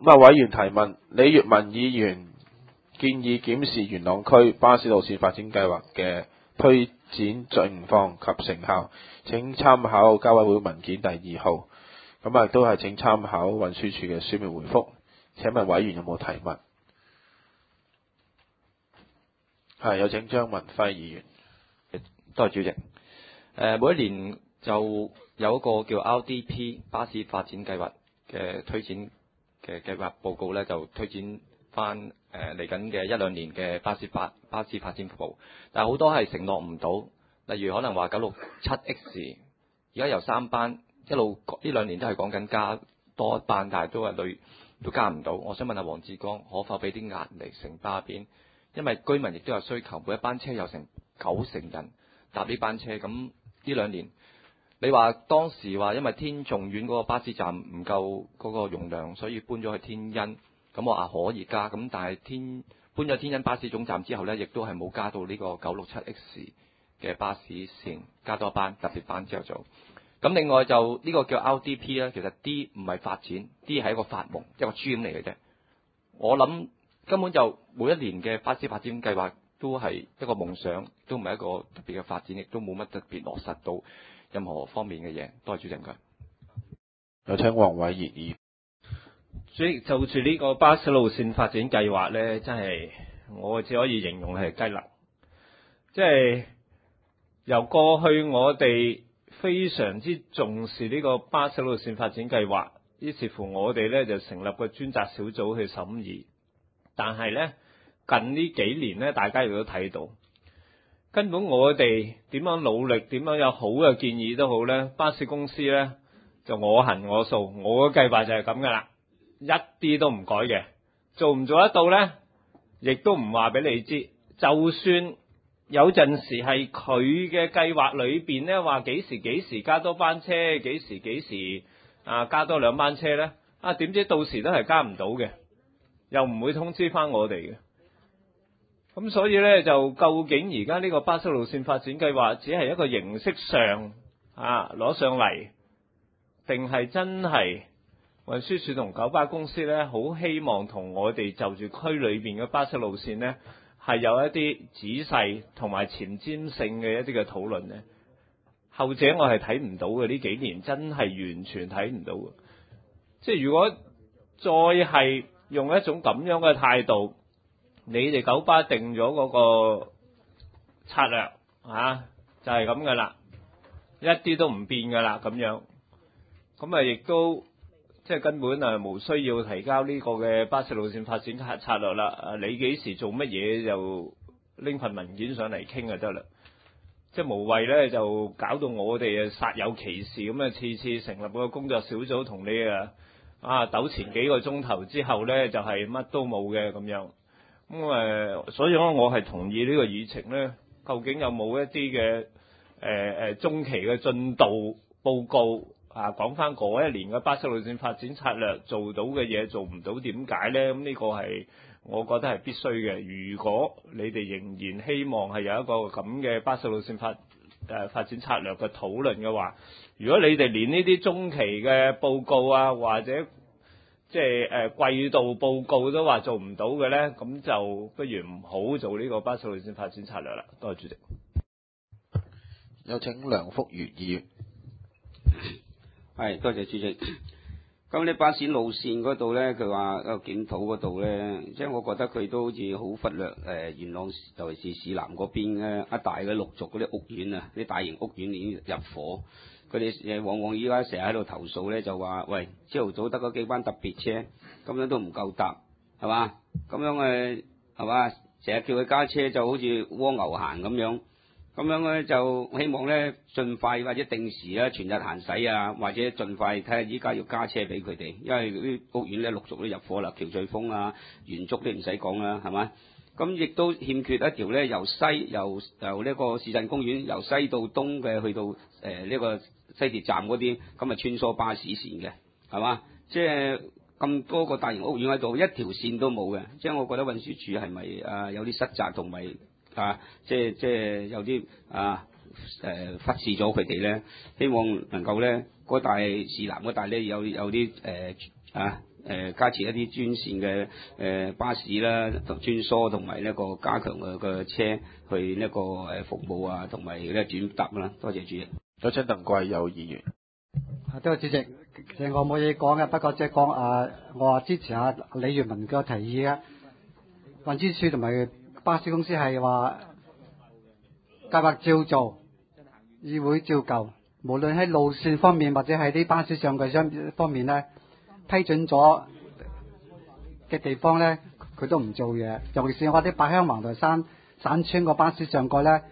委員提問：李月文議員建議檢視元朗區巴士路線發展計劃嘅推展情況及成效，請參考交委會文件第2號。亦都係請參考運輸署嘅書面回覆。請問委員有冇提問？有請張文輝議員。 多謝主席。每一年就有一個叫 RDP 巴士發展計劃嘅推展嘅計劃報告咧，就推展翻嚟緊嘅1-2年嘅巴士發展服務，但係好多係承諾唔到，例如可能話967X，而家由3班一路呢2年都係講緊加多1班，但係都加唔到。我想問下黃志光，可否俾啲壓力城巴邊？因為居民亦都有需求，每一班車有成90人搭呢班車，咁呢2年。你話當時話因為天頌苑嗰個巴士站唔夠嗰個容量，所以搬咗去天恩。咁我話可以加，咁但係搬咗天恩巴士總站之後呢，亦都係冇加到呢個967X 嘅巴士線，加多一班特別班之後做。咁另外就呢個叫 RDP 咧，其實 D 唔係發展 ，D 係一個發夢，一個 dream 嚟嘅啫。我諗根本就每一年嘅巴士發展計劃都係一個夢想，都唔係一個特別嘅發展，亦都冇乜特別落實到任何方面嘅嘢。多謝主席，唔該。 有請黃偉傑議員。 主席，就住呢個巴士路線發展計劃呢，真係我只可以形容係雞肋。即係由過去我哋非常之重視呢個巴士路線發展計劃，於是乎我哋呢就成立個專責小組去審議。但係呢，近呢幾年呢，大家亦都睇到，根本我哋點樣努力，點樣有好嘅建議都好呢，巴士公司呢就我行我素，我嘅計劃就係咁噶啦，一啲都唔改嘅。做唔做得到呢？亦都唔話俾你知。就算有陣時係佢嘅計劃裏邊呢，話幾時加多班車，幾時加多2班車呢？點知到時都係加唔到嘅，又唔會通知翻我哋嘅。咁所以呢，就究竟而家呢個巴士路線發展計劃只係一個形式上攞上嚟，定係真係運輸署同九巴公司呢，好希望同我哋就住區裏邊嘅巴士路線呢，係有一啲仔細同埋前瞻性嘅一啲嘅討論呢？後者我係睇唔到嘅，呢幾年真係完全睇唔到嘅。即係如果再係用一種咁樣嘅態度，你哋九巴定咗嗰個策略就係咁噶啦，一啲都唔變噶啦咁樣。咁亦都即係根本無需要提交呢個嘅巴士路線發展策略啦。你幾時做乜嘢就拎份文件上嚟傾就得啦。即係無謂咧就搞到我哋煞有其事咁次次成立個工作小組同你糾纏幾個鐘頭之後咧就係乜都冇嘅咁樣。所以我係同意呢個議程咧，究竟有冇一啲嘅中期嘅進度報告講翻嗰1年嘅巴士路線發展策略做到嘅嘢做唔到點解咧？咁呢個係我覺得係必須嘅。如果你哋仍然希望係有一個咁嘅巴士路線發展策略嘅討論嘅話，如果你哋連呢啲中期嘅報告或者即係季度報告都話做唔到嘅咧，咁就不如唔好做呢個巴士路線發展策略啦。多謝主席。 有請梁福如議員。 係，多謝主席。咁呢巴士路線嗰度咧，佢話個檢討嗰度咧，即係我覺得佢都好似好忽略元朗，尤其是市南嗰邊咧一大嘅陸續嗰啲屋苑啲大型屋苑已經入伙。佢哋往往依家成日喺度投訴咧，就話喂，朝頭早得嗰幾班特別車，咁樣都唔夠搭，係嘛？咁樣係嘛？成日叫佢加車就好似蝸牛行咁樣。咁樣咧就希望咧盡快或者定時全日行駛或者盡快睇下依家要加車俾佢哋，因為啲屋苑咧陸續都入伙啦，橋咀峰元竹都唔使講啦，係嘛？咁亦都欠缺一條咧由呢個市鎮公園由西到東嘅去到呢個西鐵站嗰啲咁穿梭巴士線嘅，係嘛？即係咁多個大型屋苑喺度，一條線都冇嘅，即係我覺得運輸署係咪有啲失責同埋？即係有啲忽視咗佢哋咧，希望能夠咧嗰大市南嗰大咧有啲加設一啲專線嘅巴士啦，同穿梭同埋呢個加強嘅車去呢個服務啊，同埋咧轉搭啦。多謝主席。 有請鄧貴友議員。 多謝主席，其實我冇嘢講嘅，不過即係講我話支持下李月文嘅提議嘅。運輸署同埋巴士公司係話計劃照做，議會照舊。無論喺路線方面或者係啲巴士上蓋方面咧，批准咗嘅地方咧，佢都唔做嘢。尤其是我啲八鄉橫台山山村個巴士上蓋咧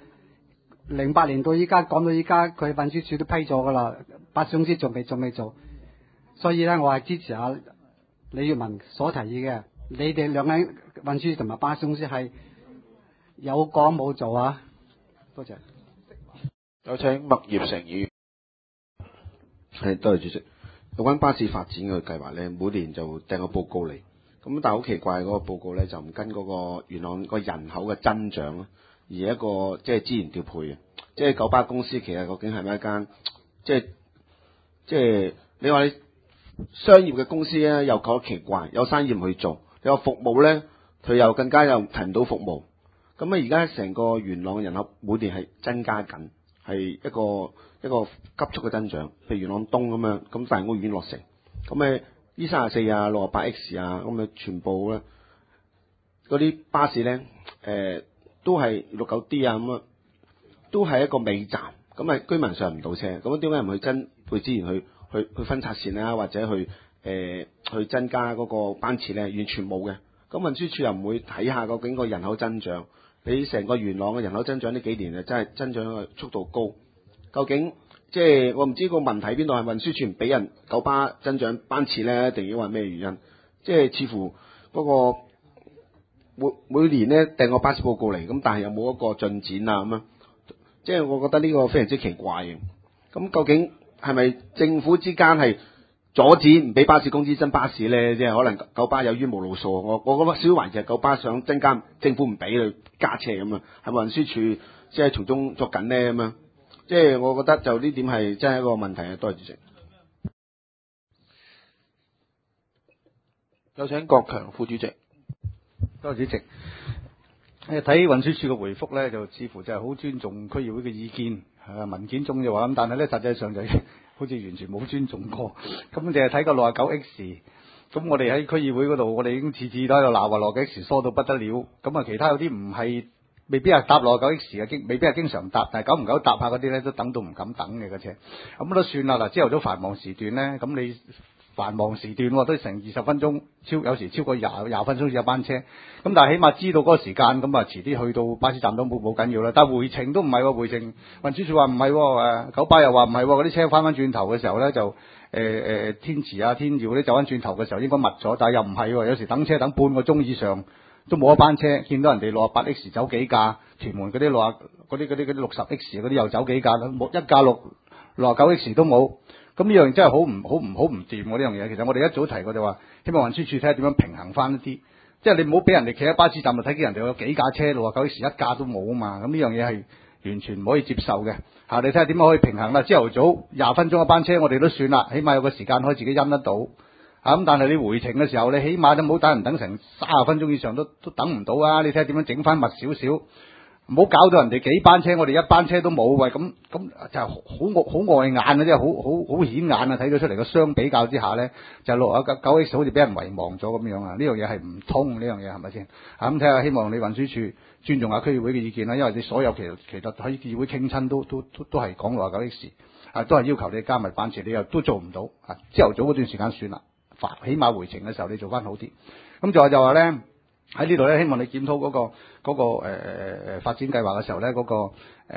，08年到依家講到依家，佢運輸署都批咗噶啦，巴士公司仲未做。所以咧，我係支持下李月文所提議嘅。你哋兩間運輸同埋巴士公司係有講冇做啊？多謝。 有請麥業成議員。 係，多謝主席。有關巴士發展嘅計劃咧，每年就掟個報告嚟，咁但係好奇怪嗰個報告咧就唔跟嗰個元朗個人口嘅增長咯，而一個即係資源調配嘅，即係九巴公司其實究竟係咪一間即係你話你商業嘅公司咧又覺得奇怪，有生意唔去做，有服務咧佢又更加又提唔到服務，咁而家成個元朗嘅人口每年係增加緊，係一個急速嘅增長，譬如元朗東咁樣，咁大屋苑落成，咁E34啊、68X 啊，咁全部咧嗰啲巴士咧都係69D 啊咁啊，都係一個尾站，咁居民上唔到車，咁點解唔去增配資源去分拆線啊，或者去增加嗰個班次咧？完全冇嘅。咁運輸署又唔會睇下究竟個人口增長，你成個元朗嘅人口增長呢幾年啊，真係增長嘅速度高。究竟即係我唔知個問題喺邊度，係運輸署唔俾人九巴增長班次咧，定要話咩原因？即係似乎嗰個每年咧訂個巴士報告嚟，咁但係又冇一個進展啊咁啊！即係我覺得呢個非常之奇怪嘅。咁究竟係咪政府之間係阻止唔俾巴士公司增巴士咧？即係可能九巴有冤無路訴。我覺得少懷疑係九巴想增加，政府唔俾佢加車咁啊，係咪運輸署即係從中作緊咧咁啊？即係我覺得就呢點係真係一個問題啊！多謝主席。 有請國強副主席。 多謝主席。睇運輸署嘅回覆咧，就似乎就係好尊重區議會嘅意見，文件中就話咁，但係咧實際上就好似完全冇尊重過。咁淨係睇個69X，咁我哋喺區議會嗰度，我哋已經次次都喺度鬧話69X疏到不得了。咁啊，其他有啲唔係。未必係搭69X嘅，未必係經常搭，但係久唔久搭下嗰啲咧，都等到唔敢等嘅嗰車。咁都算啦。嗱，朝頭早繁忙時段咧，咁你繁忙時段都成20分鐘，有時超過廿分鐘先有班車。咁但係起碼知道嗰個時間，咁啊遲啲去到巴士站都冇緊要啦。但係回程都唔係喎，回程運輸署話唔係喎，九巴又話唔係喎，嗰啲車翻轉頭嘅時候咧就天慈啊、天耀嗰啲走翻轉頭嘅時候應該密咗，但係又唔係喎，有時等車等半個鐘以上。都冇一班車，見到人哋68X 走幾架，屯門嗰啲60X 嗰啲又走幾架啦，冇一架69X 都冇。咁呢樣真係好唔掂喎！呢樣嘢其實我哋一早提過就話，希望運輸署睇下點樣平衡翻一啲，即係你唔好俾人哋企喺巴士站就睇見人哋有幾架車69X 一架都冇啊嘛！咁呢樣嘢係完全唔可以接受嘅。你睇下點樣可以平衡啦？朝頭早20分鐘一班車我哋都算啦，起碼有個時間可以自己因得到。咁但係你回程嘅時候，你起碼都唔好等人等成30分鐘以上都等唔到啊！你睇下點樣整翻密少少，唔好搞到人哋幾班車，我哋一班車都冇，喂咁就好礙眼啊！即係好顯眼啊！睇到出嚟個相比較之下咧，就69X好似俾人遺忘咗咁樣啊！呢樣嘢係唔通，呢樣嘢係咪先？咁睇下，希望你運輸署尊重下區議會嘅意見啦，因為你所有其實喺議會傾親都係講69X，都係要求你加密班次，你又都做唔到啊！朝頭早嗰段時間算啦。起碼回程嘅時候你做翻好啲，咁就話咧喺呢度咧，希望你檢討嗰個發展計劃嘅時候咧，嗰個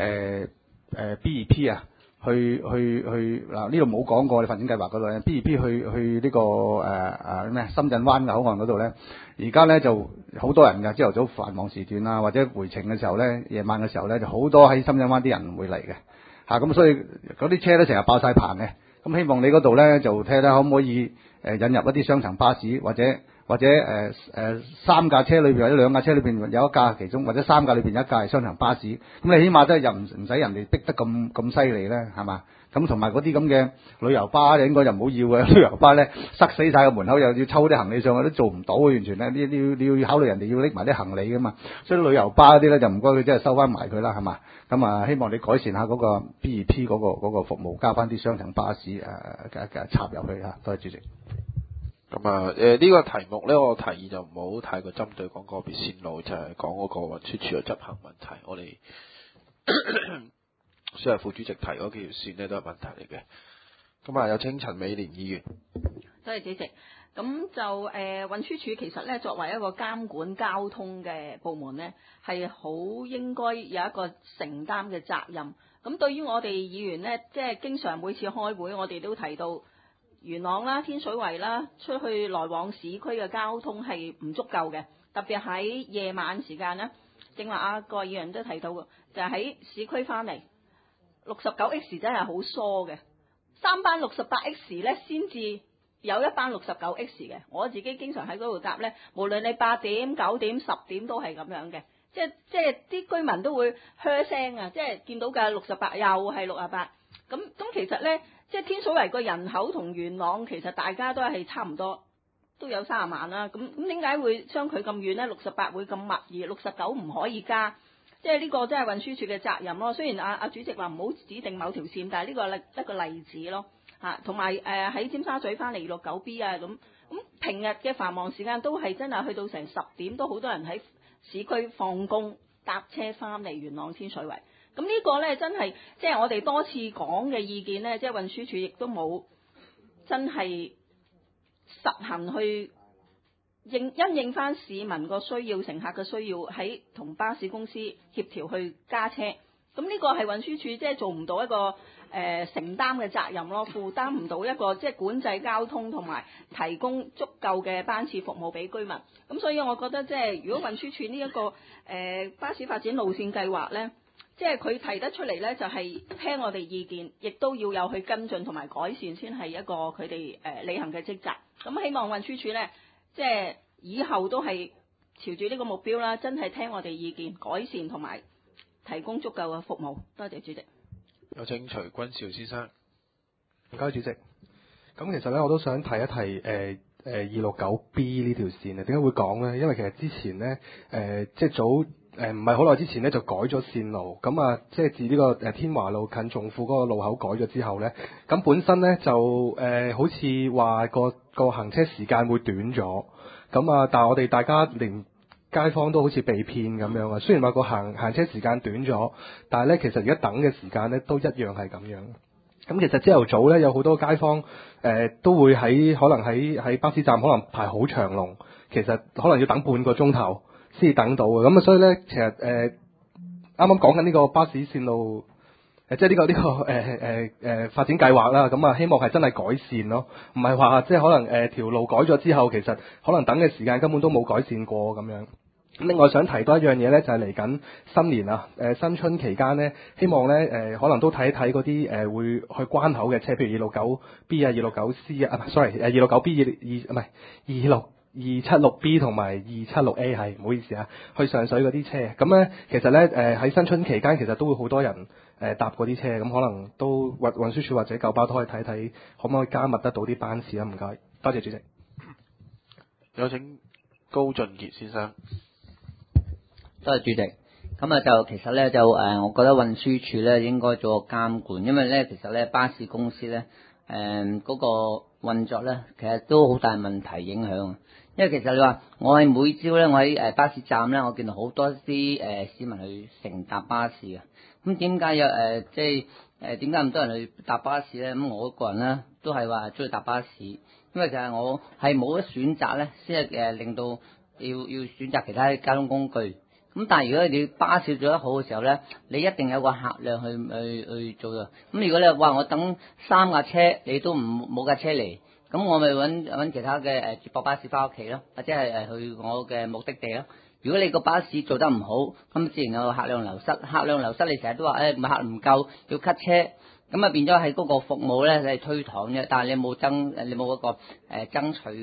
B2P 啊，去嗱呢度冇講過你發展計劃嗰度咧 B2P 去呢個咩深圳灣嘅口岸嗰度咧，而家咧就好多人㗎，朝頭早繁忙時段啊，或者回程嘅時候咧，夜晚嘅時候咧，就好多喺深圳灣啲人會嚟嘅嚇，咁所以嗰啲車咧成日爆晒棚嘅，咁希望你嗰度咧就睇下可唔可以引入一啲雙層巴士或者或者3架車裏邊或者2架車裏邊有一架其中或者3架裏邊有一架係雙層巴士，咁你起碼都係唔使人哋逼得咁犀利咧，係嘛？咁同埋嗰啲咁嘅旅遊巴應該就唔好要嘅，旅遊巴咧塞死晒個門口，又要抽啲行李上去都做唔到，完全咧你要考慮人哋要拎埋啲行李噶嘛，所以旅遊巴嗰啲咧就唔該佢真係收翻埋佢啦，係嘛？咁啊，希望你改善下嗰個 B2P 嗰個服務，加翻啲雙層巴士插入去嚇，多謝主席。 咁啊，呢個題目咧，我提議就唔好太過針對講個別線路，就係講嗰個運輸署嘅執行問題。我哋雖然副主席提嗰幾條線呢都係問題嚟嘅。咁啊，有請陳美蓮議員。 多謝主席。咁就運輸署其實咧作為一個監管交通嘅部門咧，係好應該有一個承擔嘅責任。咁對於我哋議員咧，即係經常每次開會，我哋都提到元朗啦、天水圍啦，出去來往市區嘅交通係唔足夠嘅，特別喺夜晚時間咧。正話各位議員都提到嘅，就係喺市區翻嚟69X 真係好疏嘅，3班68X 咧先至有一班69X 嘅。我自己經常喺嗰度搭咧，無論你8點、9點、10點都係咁樣嘅，即係啲居民都會噓聲啊！即係見到嘅68又係68，咁其實咧，即係天水圍個人口同元朗其實大家都係差唔多，都有30萬啦。咁點解會相距咁遠咧？68會咁密，而69唔可以加？即係呢個真係運輸署嘅責任咯。雖然阿主席話唔好指定某條線，但係呢個一個例子咯嚇。同埋喺尖沙咀翻嚟269B 啊咁平日嘅繁忙時間都係真係去到成10點，都好多人喺市區放工搭車翻嚟元朗天水圍。咁呢個咧真係即係我哋多次講嘅意見咧，即係運輸署亦都冇真係實行去因應翻市民個需要、乘客嘅需要，喺同巴士公司協調去加車。咁呢個係運輸署即係做唔到一個承擔嘅責任咯，負擔唔到一個即係管制交通同埋提供足夠嘅班次服務俾居民。咁所以我覺得即係如果運輸署呢一個巴士發展路線計劃咧，即係佢提得出嚟咧，就係聽我哋意見，亦都要有去跟進同埋改善，先係一個佢哋履行嘅職責。咁希望運輸署咧，即係以後都係朝住呢個目標啦，真係聽我哋意見，改善同埋提供足夠嘅服務。多謝主席。 有請徐君兆先生。 唔該主席。咁其實咧，我都想提一提269B 呢條線啊。點解會講咧？因為其實之前咧即係早唔係好耐之前咧就改咗線路。咁啊，即係自呢個天華路近頌富嗰個路口改咗之後咧，咁本身咧就好似話個行車時間會短咗。咁啊，但係我哋大家連街坊都好似被騙咁樣啊！雖然話個行車時間短咗，但係咧其實而家等嘅時間咧都一樣係咁樣。咁其實朝頭早咧有好多街坊都會可能喺巴士站可能排好長龍，其實可能要等半個鐘頭先至等到嘅。咁啊，所以咧其實啱啱講緊呢個巴士線路即係呢個發展計劃啦。咁啊，希望係真係改善咯，唔係話即係可能條路改咗之後，其實可能等嘅時間根本都冇改善過咁樣。另外想提多一樣嘢咧，就係嚟緊新年啊，新春期間咧，希望咧可能都睇一睇嗰啲會去關口嘅車，譬如269B 啊、269C 啊，269B 276B 同埋276A 係，唔好意思啊，去上水嗰啲車。咁咧其實咧喺新春期間其實都會好多人搭嗰啲車，咁可能都運輸署或者九巴都可以睇睇，可唔可以加密得到啲班次啊？唔該，多謝主席。 有請高俊傑先生。 多謝主席。咁啊就其實咧就我覺得運輸署咧應該做個監管，因為咧其實咧巴士公司咧嗰個運作咧其實都好大問題影響。因為其實你話我係每朝咧我喺巴士站咧，我見到好多啲市民去乘搭巴士嘅。咁點解有即係點解咁多人去搭巴士咧？咁我個人咧都係話中意搭巴士，因為其實我係冇得選擇咧，先係令到要選擇其他交通工具。咁但係如果你巴士做得好嘅時候咧，你一定有個客量去做嘅。咁如果你話我等3架車，你都冇架車嚟，咁我咪揾其他嘅接駁巴士翻屋企咯，或者係去我嘅目的地咯。如果你個巴士做得唔好，咁自然有客量流失。客量流失你成日都話客唔夠要 cut 車，咁啊變咗喺嗰個服務咧你係推搪嘅，但係你冇嗰個爭取嘅。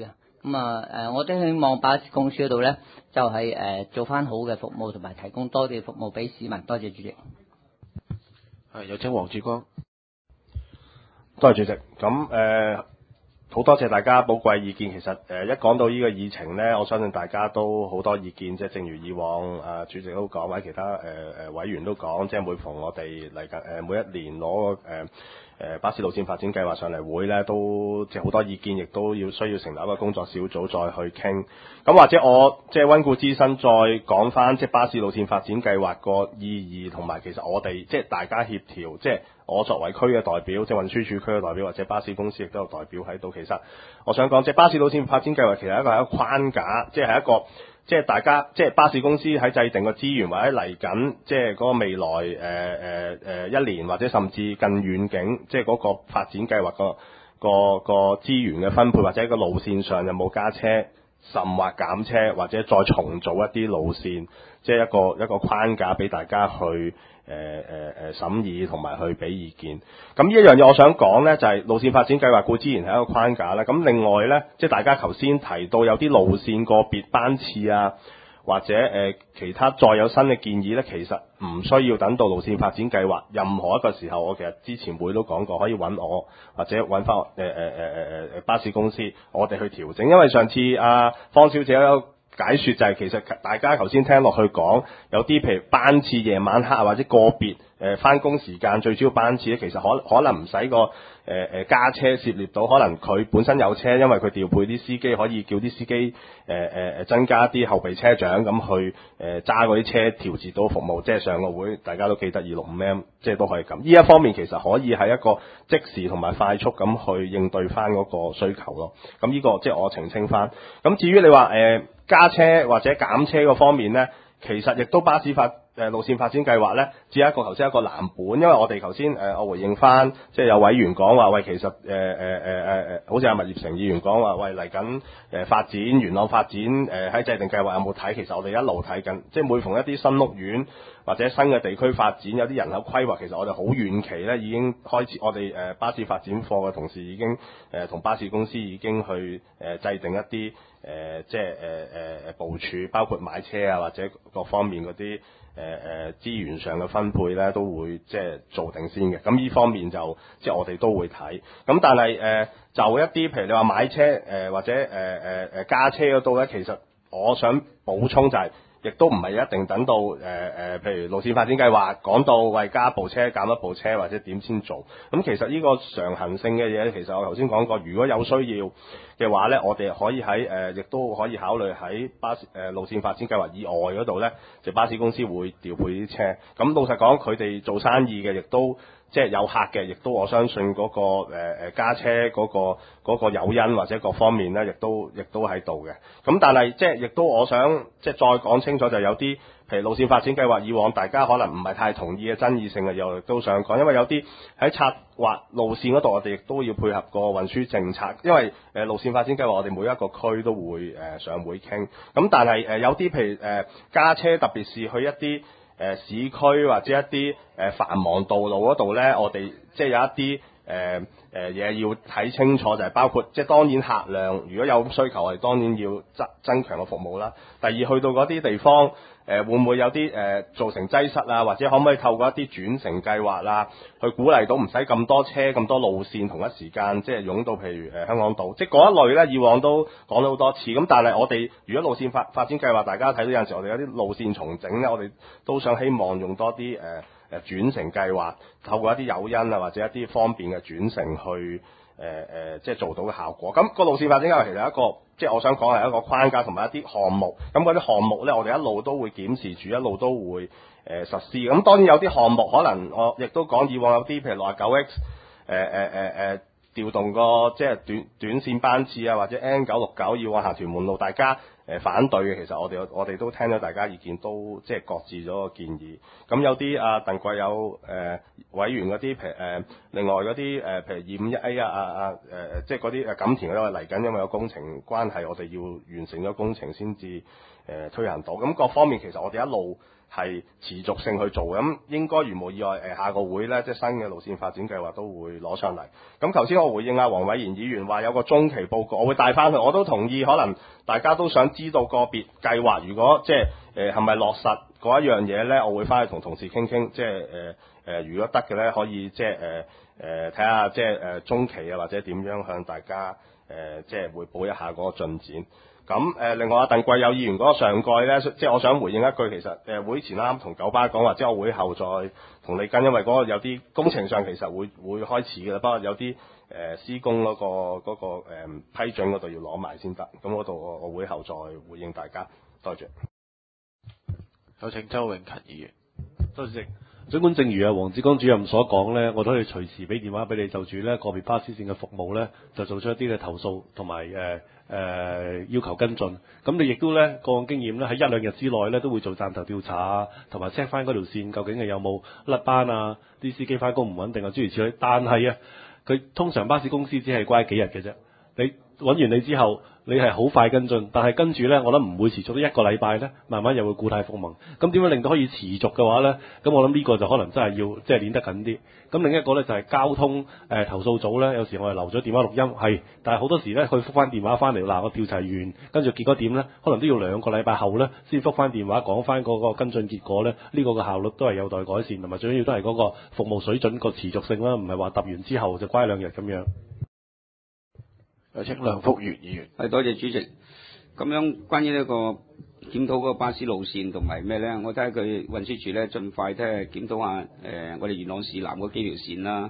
咁我都希望巴士公司嗰度咧，就係做翻好嘅服務，同埋提供多啲服務俾市民。多謝主席。 係有請黃志光。 多謝主席。咁好多謝大家寶貴意見。其實一講到呢個議程呢，我相信大家都好多意見，即係正如以往主席都講，或者其他委員都講，即係每逢我哋嚟緊每一年攞巴士路線發展計劃上嚟會呢，都即係好多意見，亦都需要成立一個工作小組再去傾。咁或者我即係溫故知新，再講翻即係巴士路線發展計劃個意義，同埋其實我哋即係大家協調，即係我作為區嘅代表，即係運輸署區嘅代表，或者巴士公司亦都有代表喺度。其實我想講，即係巴士路線發展計劃其實係一個框架，即係一個即係大家即係巴士公司喺制定個資源，或者嚟緊即係嗰個未來一年或者甚至更遠景，即係嗰個發展計劃個資源嘅分配，或者個路線上有冇加車，甚或減車，或者再重組一啲路線，即係一個框架俾大家去審議同埋去俾意見。咁呢一樣嘢我想講呢，就係路線發展計劃固然係一個框架啦。咁另外呢，即係大家頭先提到有啲路線個別班次啊，或者其他再有新嘅建議呢，其實唔需要等到路線發展計劃，任何一個時候，我其實之前會都講過，可以揾我或者揾翻巴士公司，我哋去調整。因為上次方小姐有解說就係其實大家頭先聽落去講，有啲譬如班次夜晚黑或者個別翻工時間最主要班次咧，其實可能唔使個加車涉獵到，可能佢本身有車，因為佢調配啲司機，可以叫啲司機增加啲後備車長咁去揸嗰啲車調節到服務，即係上個會大家都記得265M，即係都可以咁。呢一方面其實可以係一個即時同埋快速咁去應對翻嗰個需求咯。咁呢個即係我澄清翻。咁至於你話加車或者減車嗰方面呢，其實亦都巴士路線發展計劃呢，只係頭先一個藍本，因為我哋頭先我回應翻，即係有委員講話，喂，其實好似阿麥業成議員講話，喂，嚟緊發展元朗發展喺制定計劃有冇睇？其實我哋一路睇緊，即係每逢一啲新屋苑或者新嘅地區發展，有啲人口規劃，其實我哋好遠期呢已經開始，我哋巴士發展課嘅同事已經同巴士公司已經去制定一啲即係部署，包括買車啊或者各方面嗰啲資源上嘅分配咧，都會即係做定先嘅。咁呢方面就即係我哋都會睇。咁但係就一啲譬如你話買車或者加車嗰度咧，其實我想補充就係、亦都唔係一定等到譬如路線發展計劃講到為加一部車減一部車或者點先做。咁其實呢個常行性嘅嘢，其實我頭先講過，如果有需要嘅話咧，我哋可以喺亦都可以考慮喺路線發展計劃以外嗰度咧，就巴士公司會調配啲車。咁老實講，佢哋做生意嘅，亦都即係有客嘅，亦都我相信嗰個加車嗰個誘因或者各方面咧，亦都喺度嘅。咁但係即係亦都我想即係再講清楚，就有啲譬如路線發展計劃以往大家可能唔係太同意嘅爭議性嘅，又都想講，因為有啲喺策劃路線嗰度，我哋亦都要配合個運輸政策，因為路線發展計劃我哋每一個區都會上會傾。咁但係有啲譬如加車，特別是去一啲市區或者一啲繁忙道路嗰度呢，我哋即係有一啲嘢要睇清楚，就係包括即係當然客量，如果有需求，我哋當然要增強個服務啦。第二，去到嗰啲地方，會唔會有啲造成擠塞啊？或者可唔可以透過一啲轉乘計劃啦，去鼓勵到唔使咁多車、咁多路線同一時間即係湧到，譬如香港島，即係嗰一類呢，以往都講咗好多次。咁但係我哋如果路線發展計劃，大家睇到有陣時我哋有啲路線重整呢，我哋都想希望用多啲轉乘計劃，透過一啲誘因啊，或者一啲方便嘅轉乘去即係做到嘅效果。咁個路線發展計劃其實係一個，即係我想講係一個框架同埋一啲項目。咁嗰啲項目呢，我哋一路都會檢視住，一路都會實施。咁當然有啲項目可能我亦都講，以往有啲譬如69X 調動個即係短線班次啊，或者 N969 要往下屯門路，大家反對嘅，其實我哋都聽到大家意見，都即係擱置咗個建議。咁有啲鄧貴有委員嗰啲，譬如另外嗰啲譬如 251A 即係嗰啲錦田嗰度嚟緊，因為有工程關係，我哋要完成咗工程先至推行到。咁各方面其實我哋一路係持續性去做嘅。咁應該如無意外，下個會呢，即係新嘅路線發展計劃都會攞上嚟。咁頭先我回應阿黃偉賢議員話有個中期報告，我會帶翻去。我都同意，可能大家都想知道個別計劃，如果即係係咪落實嗰一樣嘢呢，我會翻去同同事傾傾，即係如果得嘅呢，可以即係睇下即係中期啊，或者點樣向大家即係匯報一下嗰個進展。咁另外阿鄧貴友議員嗰個上蓋呢，即係我想回應一句，其實會前啱同九巴講話，之後會後再同你跟，因為嗰個有啲工程上其實會開始嘅啦，不過有啲施工嗰個批准嗰度要攞埋先得，咁嗰度我會後再回應大家，多謝。 有請周永勤議員。 多謝。儘管正如黃志剛主任所講呢，我都可以隨時俾電話俾你，就住呢個別巴士線嘅服務呢，就做出一啲嘅投訴同埋要求跟進。咁你亦都呢個案經驗呢，喺一兩日之內呢，都會做站頭調查啊，同埋 check 翻嗰條線究竟係有冇甩班啊，啲司機翻工唔穩定啊，諸如此類。但係啊，佢通常巴士公司只係乖幾日嘅啫。你揾完你之後，你係好快跟進，但係跟住呢，我諗唔會持續到一個禮拜呢，慢慢又會故態復萌。咁點樣令到可以持續嘅話呢？咁我諗呢個就可能真係要即係練得緊啲。咁另一個呢，就係交通投訴組呢，有時我係留咗電話錄音，係，但係好多時呢，佢覆翻電話翻嚟，嗱我調查完，跟住結果點呢？可能都要2個禮拜後呢，先覆翻電話講翻嗰個跟進結果呢。呢個嘅效率都係有待改善，同埋最緊要都係嗰個服務水準個持續性啦，唔係話揼完之後就乖2日咁樣。 有請梁福元議員。 係，多謝主席。咁樣關於呢個檢討嗰個巴士路線同埋咩咧，我睇下佢運輸署咧盡快即係檢討下我哋元朗市南嗰幾條線啦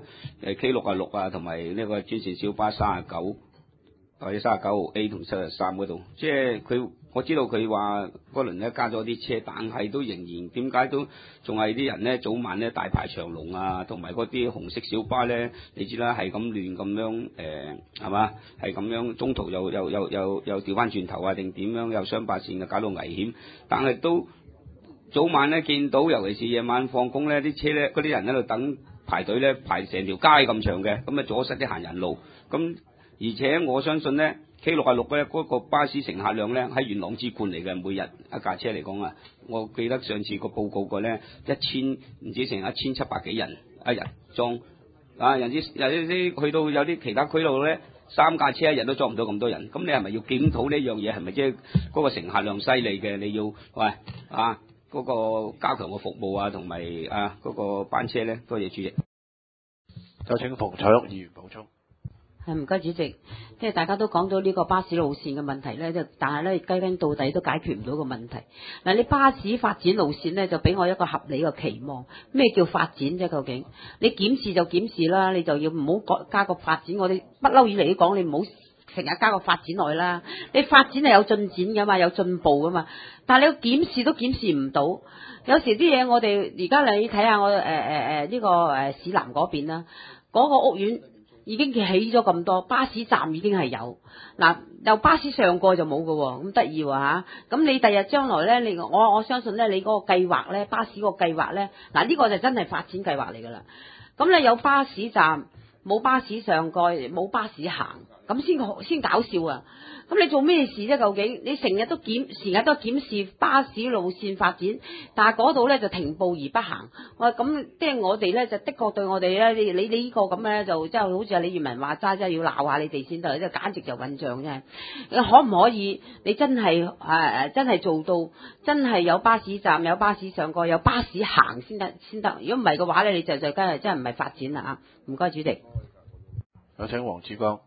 ，K66啊，同埋呢個專線小巴39或者39號 A 同73嗰度，即係佢我知道佢話嗰輪咧加咗啲車，但係都仍然點解都仲係啲人咧早晚咧大排長龍啊，同埋嗰啲紅色小巴咧，你知啦係咁亂咁樣係嘛，係咁樣中途又調翻轉頭啊，定點樣又雙白線啊，搞到危險。但係都早晚咧見到，尤其是夜晚放工咧，啲車咧嗰啲人喺度等排隊咧排成條街咁長嘅，咁啊阻塞啲行人路。咁而且我相信咧。K66咧嗰個巴士乘客量咧喺元朗之冠嚟嘅，每日一架車嚟講啊，我記得上次個報告過咧唔止成1700幾人一日裝啊，有啲去到有啲其他區度咧3架車一日都裝唔到咁多人，咁你係咪要檢討呢樣嘢？係咪即係嗰個乘客量犀利嘅？你要嗰個加強個服務啊，同埋嗰個班車咧？多謝主席。 有請馮彩玉議員補充。 係唔該主席，即係大家都講到呢個巴士路線嘅問題咧，但係咧歸根到底都解決唔到個問題。嗱，你巴士發展路線咧，就俾我一個合理嘅期望。咩叫發展啫？究竟你檢視就檢視啦，你就要唔好加個發展。我哋不嬲以嚟都講，你唔好成日加個發展落去啦。你發展係有進展噶嘛，有進步噶嘛。但係你檢視都檢視唔到。有時啲嘢我哋而家你睇下我呢個市南嗰邊啦，嗰個屋苑。已經起咗咁多，巴士站已經係有，嗱由巴士上過就冇㗎喎，咁得意喎嚇。咁你第日將來咧，我相信咧，你嗰個計劃咧，巴士個計劃咧，嗱呢個就真係發展計劃嚟㗎啦。咁咧有巴士站，冇巴士上蓋，冇巴士行，咁先搞笑啊！咁你做咩事啫？究竟你成日都檢視巴士路線發展，但係嗰度咧就停步而不行。咁即係我哋咧就的確對我哋咧，你呢個咁咧就即係好似李月文話齋，真係要鬧下你哋先得，即係簡直就混帳啫。可唔可以你真係做到真係有巴士站、有巴士上蓋、有巴士行先得？如果唔係嘅話咧，你就真係唔係發展啦啊！唔該，主席。 有請黃志光。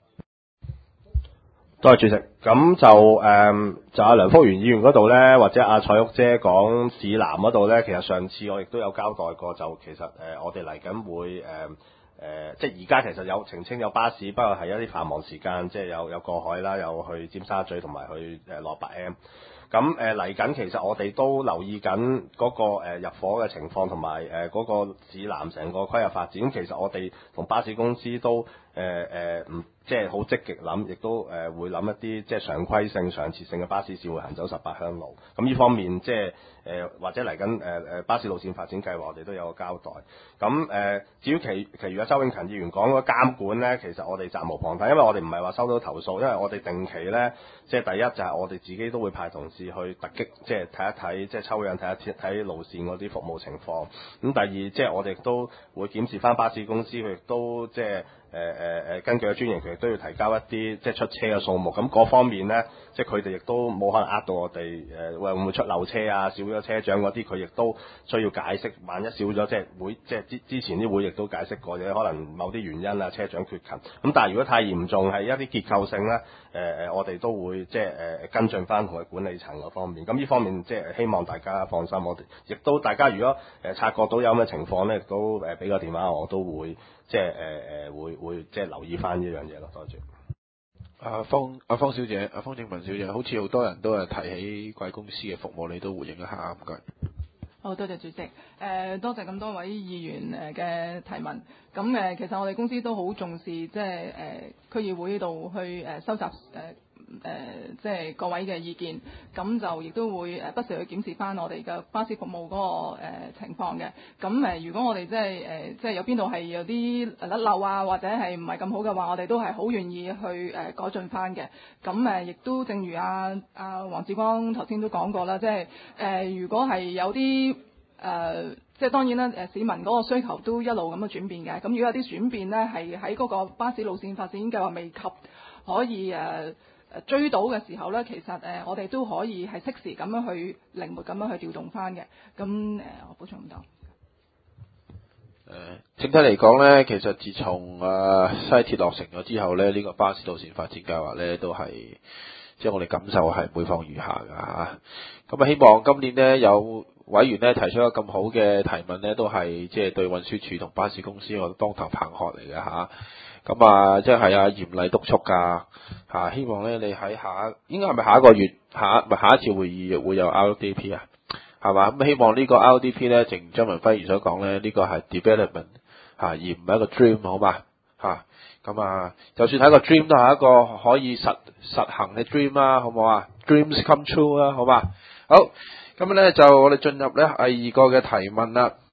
多謝主席。咁就阿梁福元議員嗰度咧，或者阿蔡玉姐講市南嗰度咧，其實上次我亦都有交代過，就其實我哋嚟緊會即係而家其實有澄清有巴士，不過係一啲繁忙時間，即係有過海啦，有去尖沙咀同埋去蘿蔔 M。咁嚟緊其實我哋都留意緊嗰個入伙嘅情況，同埋嗰個市南成個規劃發展。咁其實我哋同巴士公司都即係好積極諗，亦都會諗一啲即係常規性、常設性嘅巴士線會行走18鄉路。咁呢方面即係或者嚟緊巴士路線發展計劃，我哋都有個交代。咁至於其餘嘅周永勤議員講嗰個監管咧，其實我哋責無旁貸，因為我哋唔係話收到投訴，因為我哋定期咧，即係第一就係我哋自己都會派同事去突擊，即係睇一睇，即係抽樣睇一睇路線嗰啲服務情況。咁第二即係我哋都會檢視翻巴士公司，佢亦都即係根據個專營，佢亦都要提交一啲即係出車嘅數目。咁嗰方面咧，即係佢哋亦都冇可能呃到我哋會唔會出漏車啊、少咗車長嗰啲，佢亦都需要解釋。萬一少咗，即係會即係之前啲會亦都解釋過嘅，可能某啲原因啊，車長缺勤。咁但係如果太嚴重係一啲結構性咧，我哋都會即係跟進翻同佢管理層嗰方面。咁呢方面即係希望大家放心，我哋亦都大家如果察覺到有咁嘅情況咧，亦都俾個電話我都會即係會即係留意翻呢樣嘢咯。多謝。 方小姐，方正文小姐，好似好多人都係提起貴公司嘅服務，你都回應一下，唔該。 好，多謝主席。多謝咁多位議員嘅提問。咁其實我哋公司都好重視，即係區議會度去收集即係各位嘅意見，咁就亦都會不時去檢視翻我哋嘅巴士服務嗰個情況嘅。咁如果我哋即係有邊度係有啲甩漏啊，或者係唔係咁好嘅話，我哋都係好願意去改進翻嘅。咁亦都正如黃志光頭先都講過啦，即係如果係有啲即係當然啦，市民嗰個需求都一路咁嘅轉變嘅。咁如果有啲轉變咧，係喺嗰個巴士路線發展計劃未及可以追到嘅時候咧，其實我哋都可以係適時咁樣去靈活咁樣去調動翻嘅。咁我補充唔到。 整體嚟講咧，其實自從西鐵落成咗之後咧，呢個巴士路線發展計劃咧都係即係我哋感受係每況愈下㗎嚇。咁希望今年呢，有委員咧提出咗咁好嘅提問咧，都係即係對運輸署同巴士公司個當頭棒喝嚟嘅嚇。咁即係嚴厲督促㗎嚇。希望咧你喺應該係咪下一個月下一次會議會有 RDP 啊？係嘛？咁希望呢個 RDP 咧，正如張文輝如所講咧，呢個係 development 而唔係一個 dream 好嘛嚇。咁就算係一個 dream 都係一個可以實行嘅 dream 啦，好唔好啊 ？Dreams come true 啦，好嘛？好，咁咧就我哋進入咧第二個嘅提問啦。